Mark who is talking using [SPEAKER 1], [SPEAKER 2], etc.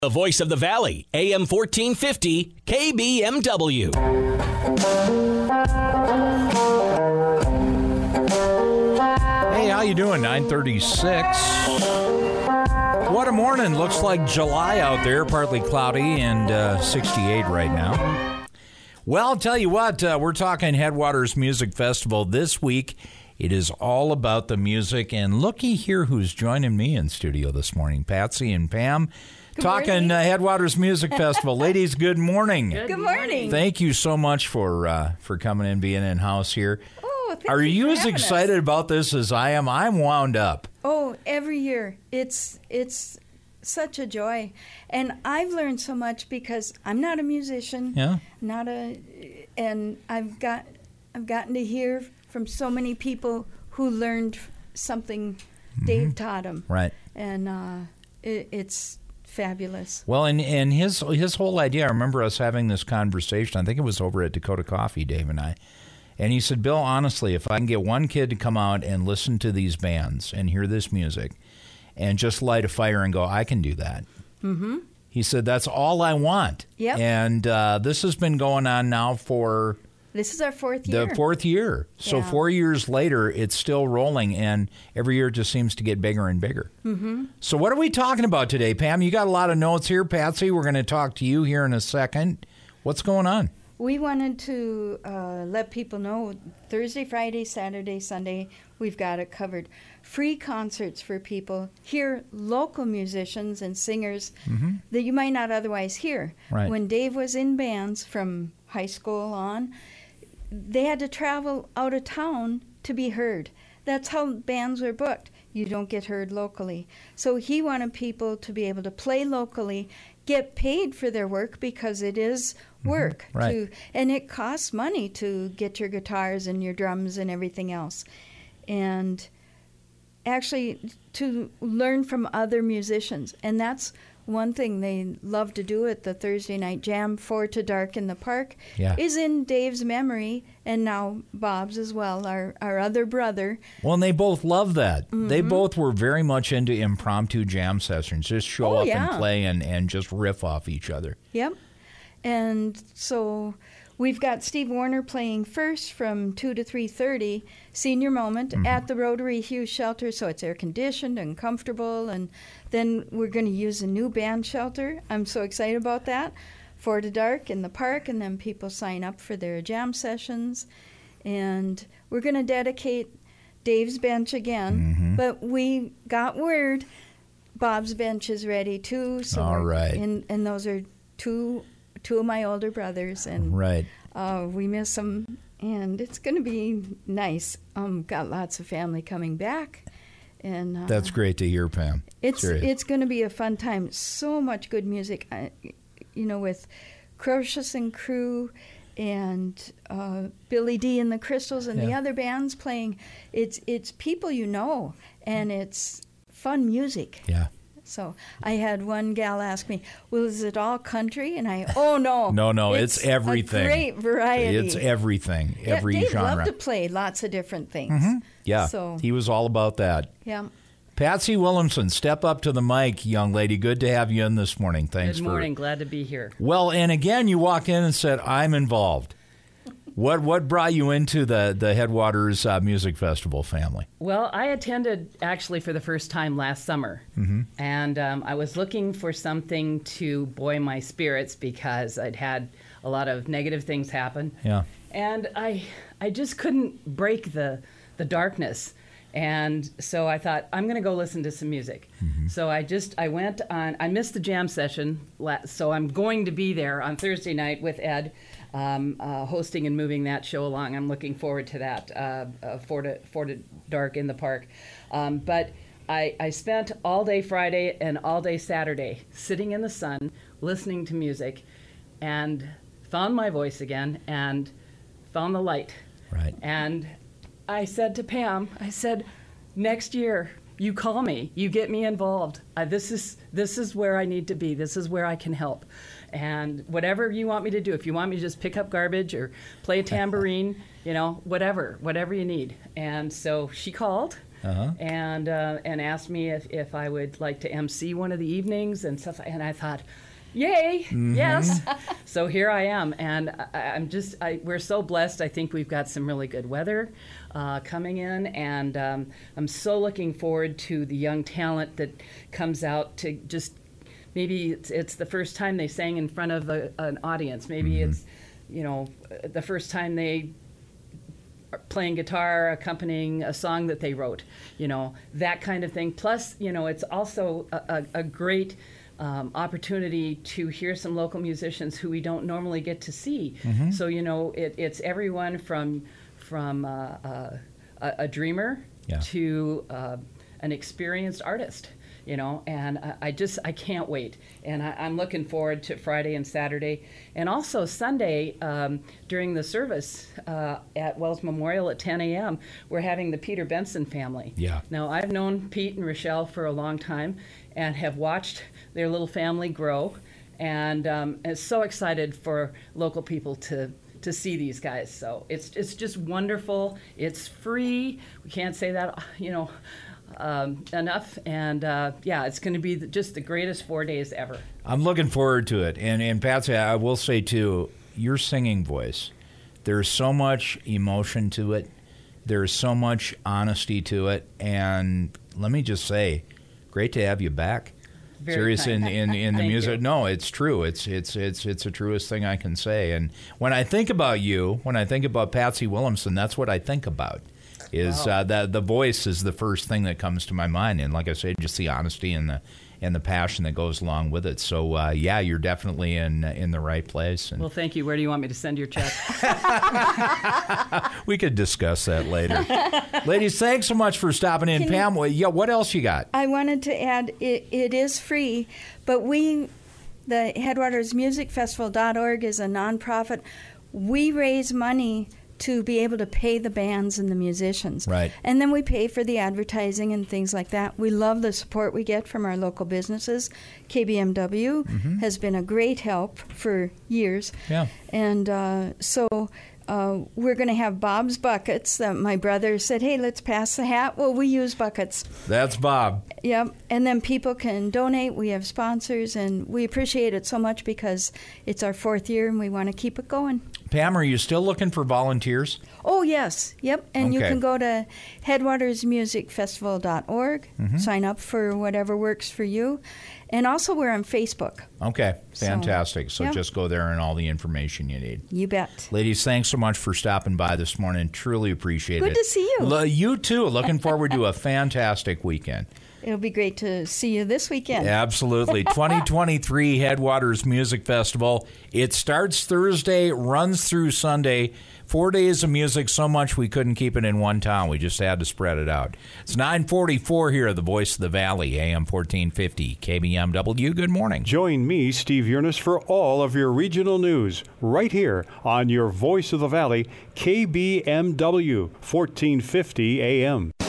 [SPEAKER 1] The voice of the Valley, AM 1450, KBMW.
[SPEAKER 2] Hey, how you doing? 9:36. What a morning. Looks like July out there, partly cloudy and 68 right now. Well, I'll tell you what, we're talking Headwaters Music Festival this week. It is all about the music, and looky here who's joining me in studio this morning, Patsy and Pam.
[SPEAKER 3] Good
[SPEAKER 2] talking Headwaters Music Festival. Ladies, good morning.
[SPEAKER 3] Good morning.
[SPEAKER 2] Thank you so much for coming and being in-house here.
[SPEAKER 3] Oh, thank
[SPEAKER 2] Are
[SPEAKER 3] you
[SPEAKER 2] you
[SPEAKER 3] for
[SPEAKER 2] as
[SPEAKER 3] having
[SPEAKER 2] excited
[SPEAKER 3] us.
[SPEAKER 2] about this as I am? I'm wound up.
[SPEAKER 3] Oh, every year. It's such a joy. And I've learned so much because I'm not a musician.
[SPEAKER 2] Yeah.
[SPEAKER 3] And I've gotten to hear from so many people who learned something Dave taught them.
[SPEAKER 2] Right.
[SPEAKER 3] And it's fabulous.
[SPEAKER 2] Well, and his whole idea, I remember us having this conversation, I think it was over at Dakota Coffee, Dave and I, and he said, Bill, honestly, if I can get one kid to come out and listen to these bands and hear this music and just light a fire and go, I can do that. Mm-hmm. He said, that's all I want.
[SPEAKER 3] Yep.
[SPEAKER 2] And this has been going on now for...
[SPEAKER 3] This is our fourth year.
[SPEAKER 2] The fourth year. So
[SPEAKER 3] Yeah.
[SPEAKER 2] 4 years later, it's still rolling, and every year it just seems to get bigger and bigger. Mm-hmm. So what are we talking about today, Pam? You got a lot of notes here. Patsy, we're going to talk to you here in a second. What's going on?
[SPEAKER 3] We wanted to let people know Thursday, Friday, Saturday, Sunday, we've got it covered. Free concerts for people. Hear local musicians and singers that you might not otherwise hear.
[SPEAKER 2] Right.
[SPEAKER 3] When Dave was in bands from high school on, they had to travel out of town to be heard. That's how bands were booked. You don't get heard locally. So he wanted people to be able to play locally, get paid for their work because it is work.
[SPEAKER 2] Right.
[SPEAKER 3] And it costs money to get your guitars and your drums and everything else. And actually to learn from other musicians. And that's one thing they love to do at the Thursday night jam, 4 to Dark in the Park,
[SPEAKER 2] Yeah.
[SPEAKER 3] is in Dave's memory, and now Bob's as well, our other brother.
[SPEAKER 2] Well, and they both love that. They both were very much into impromptu jam sessions. Just show up and play and just riff off each other.
[SPEAKER 3] Yep. And so we've got Steve Warner playing first from 2 to 3:30, senior moment at the Rotary Hughes Shelter, so it's air-conditioned and comfortable. And then we're going to use a new band shelter. I'm so excited about that. 4 to Dark in the park, and then people sign up for their jam sessions. And we're going to dedicate Dave's Bench again, but we got word Bob's Bench is ready too. So
[SPEAKER 2] All right.
[SPEAKER 3] And those are two of my older brothers, and
[SPEAKER 2] Right.
[SPEAKER 3] we miss them, and it's going to be nice. Got lots of family coming back, and
[SPEAKER 2] That's great to hear, Pam. Serious.
[SPEAKER 3] it's going to be a fun time. So much good music, with Crocious and Crew and Billy D and the Crystals and the other bands playing. It's people and it's fun music.
[SPEAKER 2] Yeah.
[SPEAKER 3] So I had one gal ask me, well, is it all country? And no.
[SPEAKER 2] No, it's everything.
[SPEAKER 3] A great variety.
[SPEAKER 2] It's everything, every
[SPEAKER 3] Dave
[SPEAKER 2] genre.
[SPEAKER 3] loved to play lots of different things.
[SPEAKER 2] Yeah,
[SPEAKER 3] So,
[SPEAKER 2] he was all about that.
[SPEAKER 3] yeah.
[SPEAKER 2] Patsy Williamson, step up to the mic, young lady. Good to have you in this morning. Thanks
[SPEAKER 4] Good morning. Glad to be here.
[SPEAKER 2] Well, and again, you walked in and said, I'm involved. What brought you into the Headwaters Music Festival family?
[SPEAKER 4] Well, I attended actually for the first time last summer, and I was looking for something to buoy my spirits because I'd had a lot of negative things happen.
[SPEAKER 2] Yeah.
[SPEAKER 4] And I just couldn't break the darkness. And so I thought, I'm going to go listen to some music. So I went on, I missed the jam session, so I'm going to be there on Thursday night with Ed, hosting and moving that show along. I'm looking forward to that, 4 to Dark in the Park. But I spent all day Friday and all day Saturday sitting in the sun, listening to music, and found my voice again and found the light.
[SPEAKER 2] Right.
[SPEAKER 4] And I said to Pam, next year, you call me, you get me involved. This is where I need to be. This is where I can help. And whatever you want me to do, if you want me to just pick up garbage or play a tambourine, whatever you need. And so she called, and asked me if I would like to MC one of the evenings and stuff. And I thought, yay, yes. So here I am, and we're so blessed. I think we've got some really good weather coming in, and I'm so looking forward to the young talent that comes out to just. Maybe it's the first time they sang in front of an audience. Maybe it's, the first time they are playing guitar, accompanying a song that they wrote, that kind of thing. Plus, it's also a great opportunity to hear some local musicians who we don't normally get to see. So, it's everyone from a dreamer to an experienced artist. And I can't wait. And I'm looking forward to Friday and Saturday. And also Sunday, during the service at Wells Memorial at 10 a.m., we're having the Peter Benson family.
[SPEAKER 2] Yeah.
[SPEAKER 4] Now, I've known Pete and Rochelle for a long time and have watched their little family grow. And I'm so excited for local people to see these guys. So it's just wonderful. It's free. We can't say that, enough, and it's going to be just the greatest 4 days ever. I'm
[SPEAKER 2] looking forward to it, and Patsy, I will say too, your singing voice, there's so much emotion to it, there's so much honesty to it, and let me just say, great to have you back.
[SPEAKER 4] Very
[SPEAKER 2] serious in the music.
[SPEAKER 4] You.
[SPEAKER 2] No, it's true. It's the truest thing I can say. And when I think about you, when I think about Patsy Williamson, that's what I think about. Is that the voice is the first thing that comes to my mind, and like I said, just the honesty and the passion that goes along with it. So you're definitely in the right place. And
[SPEAKER 4] well, thank you. Where do you want me to send your check?
[SPEAKER 2] We could discuss that later. Ladies, thanks so much for stopping in. Pam, what else you got?
[SPEAKER 3] I wanted to add, it is free, but the Headwaters Music Festival.org is a nonprofit. We raise money to be able to pay the bands and the musicians.
[SPEAKER 2] Right.
[SPEAKER 3] And then we pay for the advertising and things like that. We love the support we get from our local businesses. KBMW has been a great help for years.
[SPEAKER 2] Yeah.
[SPEAKER 3] And so we're going to have Bob's Buckets. My brother said, hey, let's pass the hat. Well, we use buckets.
[SPEAKER 2] That's Bob.
[SPEAKER 3] Yep. And then people can donate. We have sponsors, and we appreciate it so much because it's our 4th year, and we want to keep it going.
[SPEAKER 2] Pam, are you still looking for volunteers?
[SPEAKER 3] Oh, yes. Yep. And you
[SPEAKER 2] Okay.
[SPEAKER 3] can go to headwatersmusicfestival.org, sign up for whatever works for you. And also we're on Facebook.
[SPEAKER 2] Okay. Fantastic. So
[SPEAKER 3] yeah.
[SPEAKER 2] just go there and all the information you need.
[SPEAKER 3] You bet.
[SPEAKER 2] Ladies, thanks so much for stopping by this morning. Truly appreciate it.
[SPEAKER 3] Good to see you.
[SPEAKER 2] You too. Looking forward to a fantastic weekend.
[SPEAKER 3] It'll be great to see you this weekend.
[SPEAKER 2] Absolutely. 2023 Headwaters Music Festival. It starts Thursday, runs through Sunday. 4 days of music, so much we couldn't keep it in one town. We just had to spread it out. It's 9:44 here at the Voice of the Valley, AM 1450, KBMW. Good morning.
[SPEAKER 5] Join me, Steve Yearness, for all of your regional news right here on your Voice of the Valley, KBMW 1450 AM.